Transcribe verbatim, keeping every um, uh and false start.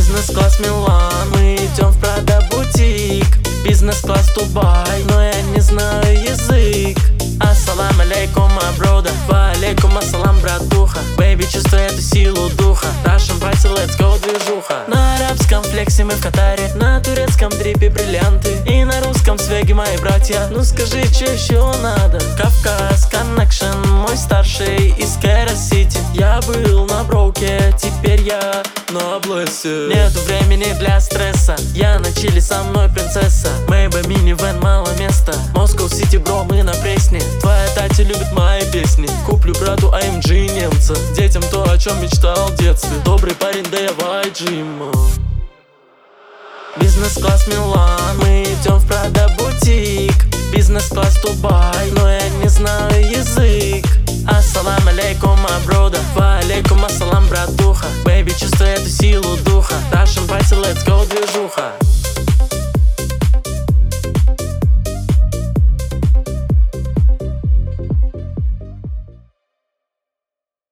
Бизнес-класс Милан, мы идем в Прада бутик. Бизнес-класс Дубай, но я не знаю язык. Ассалам алейкум, аброда. Ва алейкум ассалам, братуха. Бэйби, чувствуй эту силу духа. Russian party, let's go, движуха. На арабском флексе мы в Катаре, на турецком дрипе бриллианты, и на русском свеге мои братья. Ну скажи, что еще надо? Кавказ, коннекшн, мой старший из Кэра-Сити. Я был на броуке, теперь я на блэсе. Нету времени для стресса, я на чили, со мной принцесса. Мэйбэ, минивэн, мало места. Москва Сити, бро, мы на пресне. Твоя тати любит мои песни. Куплю брату эй эм джи немца, детям то, о чем мечтал в детстве. Добрый парень, да я вай джим. Бизнес-класс Милан, мы идем в Прада бутик. Бизнес-класс Дубай, но я не знаю язык. Ассалам алейкум, аброда. Ва алейкум ассалам, братуха. Бэйби, чувствуй эту силу духа.